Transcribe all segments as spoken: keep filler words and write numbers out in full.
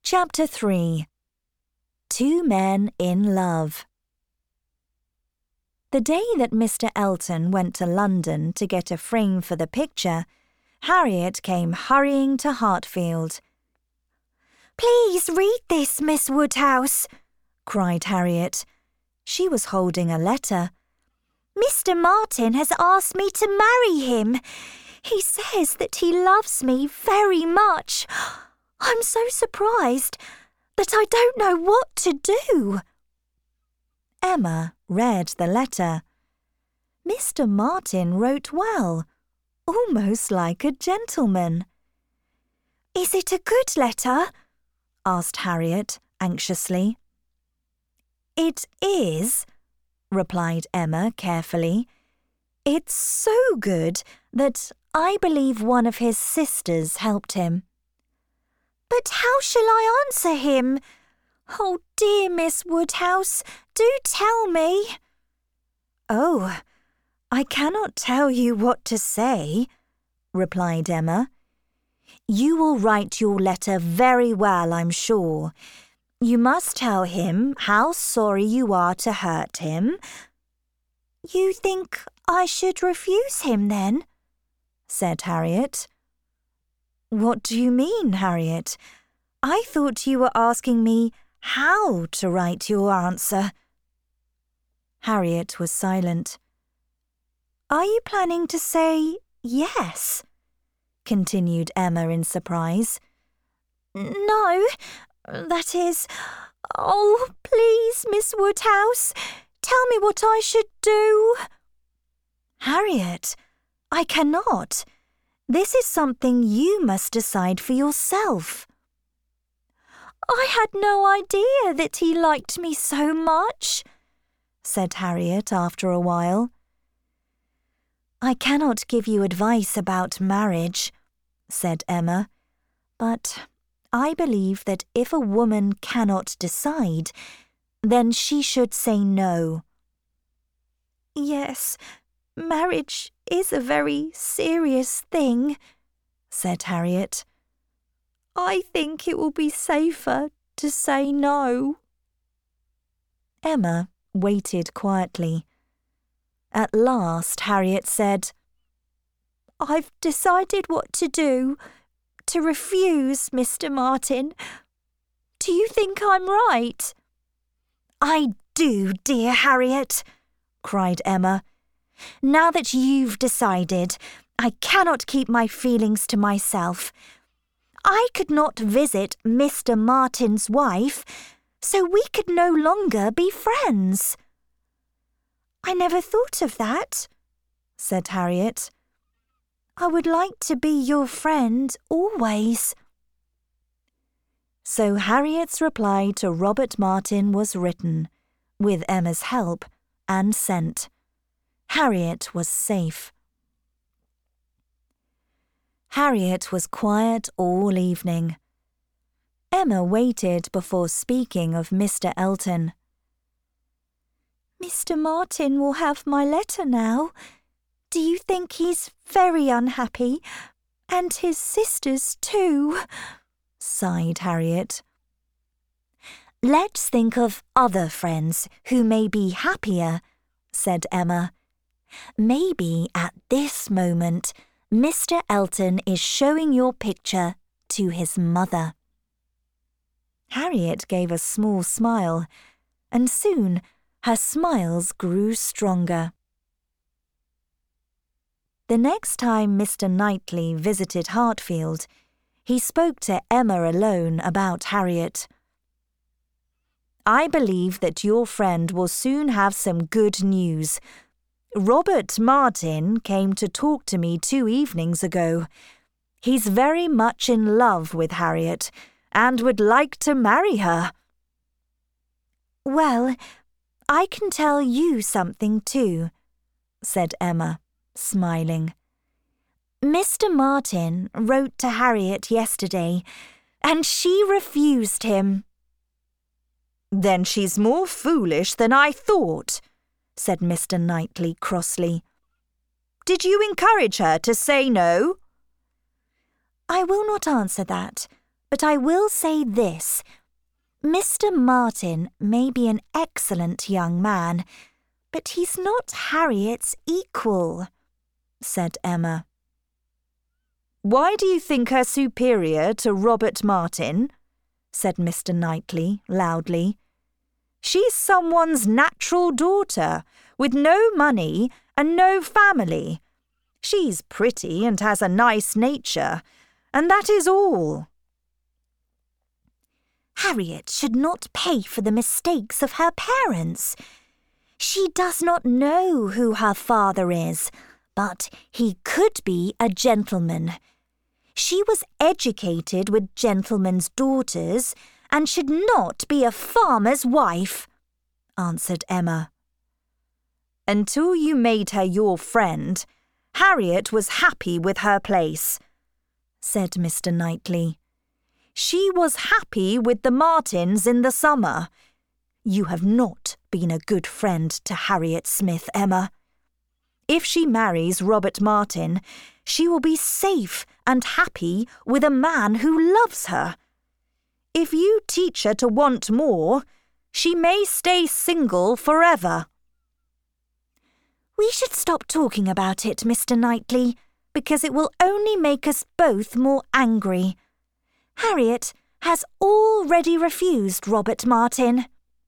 Chapter three. Two Men in Love. The day that Mister Elton went to London to get a frame for the picture, Harriet came hurrying to Hartfield. "Please read this, Miss Woodhouse," cried Harriet. She was holding a letter. "Mister Martin has asked me to marry him. He says that he loves me very much. I'm so surprised that I don't know what to do." Emma read the letter. Mister Martin wrote well, almost like a gentleman. "Is it a good letter?" asked Harriet anxiously. "It is," replied Emma carefully. "It's so good that I believe one of his sisters helped him." "But how shall I answer him? Oh, dear Miss Woodhouse, do tell me." "Oh, I cannot tell you what to say," replied Emma. "You will write your letter very well, I'm sure. You must tell him how sorry you are to hurt him." "You think I should refuse him, then?" said Harriet. "What do you mean, Harriet? I thought you were asking me how to write your answer." Harriet was silent. "Are you planning to say yes?" continued Emma in surprise. "No, that is... Oh, please, Miss Woodhouse, tell me what I should do." "Harriet, I cannot. This is something you must decide for yourself." "I had no idea that he liked me so much," said Harriet after a while. "I cannot give you advice about marriage," said Emma, "but I believe that if a woman cannot decide, then she should say no." "Yes, marriage is a very serious thing," said Harriet. "I think it will be safer to say no." Emma waited quietly. At last Harriet said, "I've decided what to do, to refuse Mister Martin. Do you think I'm right?" "I do, dear Harriet," cried Emma. "Now that you've decided, I cannot keep my feelings to myself. I could not visit Mister Martin's wife, so we could no longer be friends." "I never thought of that," said Harriet. "I would like to be your friend always." So Harriet's reply to Robert Martin was written, with Emma's help, and sent. Harriet was safe. Harriet was quiet all evening. Emma waited before speaking of Mister Elton. "Mister Martin will have my letter now. Do you think he's very unhappy? And his sisters too?" sighed Harriet. "Let's think of other friends who may be happier," said Emma. "Maybe at this moment Mister Elton is showing your picture to his mother." Harriet gave a small smile, and soon her smiles grew stronger. The next time Mister Knightley visited Hartfield, he spoke to Emma alone about Harriet. "I believe that your friend will soon have some good news. Robert Martin came to talk to me two evenings ago. He's very much in love with Harriet and would like to marry her." "Well, I can tell you something too," said Emma, smiling. "Mister Martin wrote to Harriet yesterday, and she refused him." "Then she's more foolish than I thought," said Mister Knightley crossly. "Did you encourage her to say no?" "I will not answer that, But I will say this. Mister Martin may be an excellent young man, but he's not Harriet's equal," said Emma. "Why do you think her superior to Robert Martin?" said Mister Knightley loudly. "She's someone's natural daughter, with no money and no family. She's pretty and has a nice nature, and that is all." "Harriet should not pay for the mistakes of her parents. She does not know who her father is, but he could be a gentleman. She was educated with gentlemen's daughters and should not be a farmer's wife," answered Emma. "Until you made her your friend, Harriet was happy with her place," said Mister Knightley. "She was happy with the Martins in the summer. You have not been a good friend to Harriet Smith, Emma. If she marries Robert Martin, she will be safe and happy with a man who loves her. If you teach her to want more, she may stay single forever." "We should stop talking about it, Mister Knightley, because it will only make us both more angry. Harriet has already refused Robert Martin."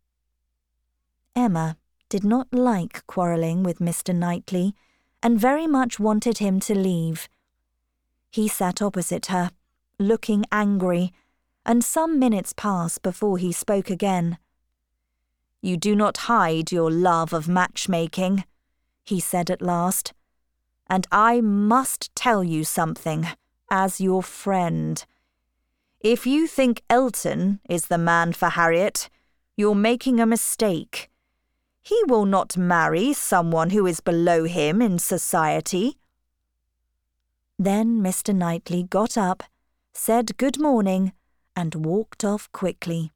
Emma did not like quarrelling with Mister Knightley and very much wanted him to leave. He sat opposite her, looking angry, and some minutes passed before he spoke again. "You do not hide your love of matchmaking," he said at last, "and I must tell you something, as your friend. If you think Elton is the man for Harriet, you're making a mistake. He will not marry someone who is below him in society." Then Mister Knightley got up, said good morning, and walked off quickly.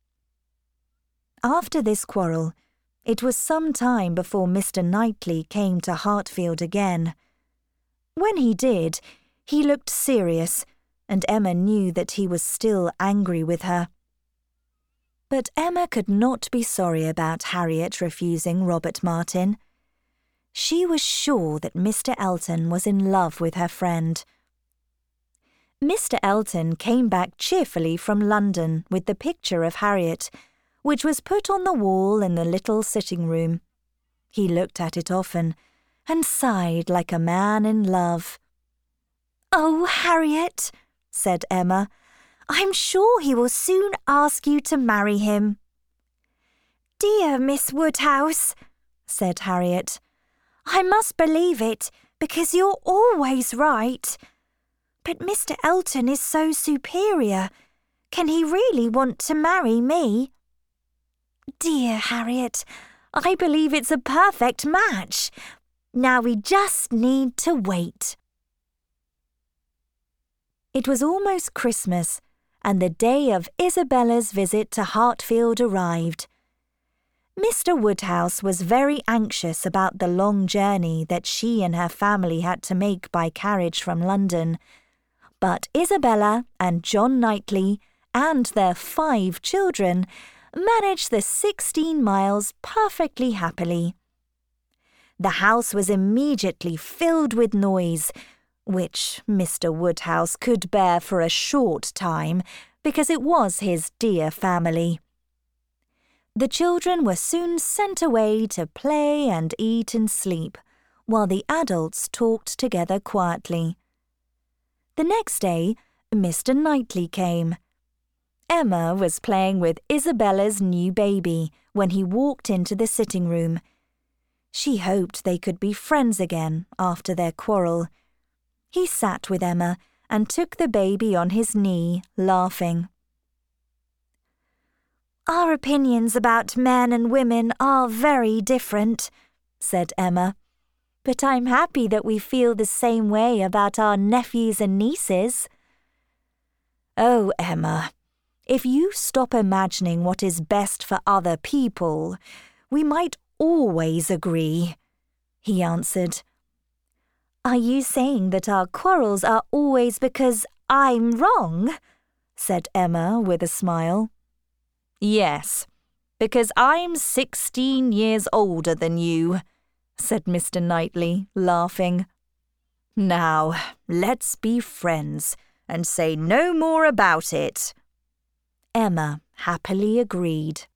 After this quarrel, it was some time before Mister Knightley came to Hartfield again. When he did, he looked serious, and Emma knew that he was still angry with her. But Emma could not be sorry about Harriet refusing Robert Martin. She was sure that Mister Elton was in love with her friend. Mister Elton came back cheerfully from London with the picture of Harriet, which was put on the wall in the little sitting-room. He looked at it often and sighed like a man in love. "Oh, Harriet," said Emma, "I'm sure he will soon ask you to marry him." "Dear Miss Woodhouse," said Harriet, "I must believe it because you're always right. But Mister Elton is so superior. Can he really want to marry me?" "Dear Harriet, I believe it's a perfect match. Now we just need to wait." It was almost Christmas, and the day of Isabella's visit to Hartfield arrived. Mister Woodhouse was very anxious about the long journey that she and her family had to make by carriage from London, but Isabella and John Knightley and their five children managed the sixteen miles perfectly happily. The house was immediately filled with noise, which Mister Woodhouse could bear for a short time, because it was his dear family. The children were soon sent away to play and eat and sleep, while the adults talked together quietly. The next day, Mister Knightley came. Emma was playing with Isabella's new baby when he walked into the sitting-room. She hoped they could be friends again after their quarrel. He sat with Emma and took the baby on his knee, laughing. "Our opinions about men and women are very different," said Emma. "But I'm happy that we feel the same way about our nephews and nieces." "Oh, Emma, if you stop imagining what is best for other people, we might always agree," he answered. "Are you saying that our quarrels are always because I'm wrong?" said Emma with a smile. Yes, because I'm sixteen years older than you, said Mister Knightley, laughing. Now, let's be friends and say no more about it. Emma happily agreed.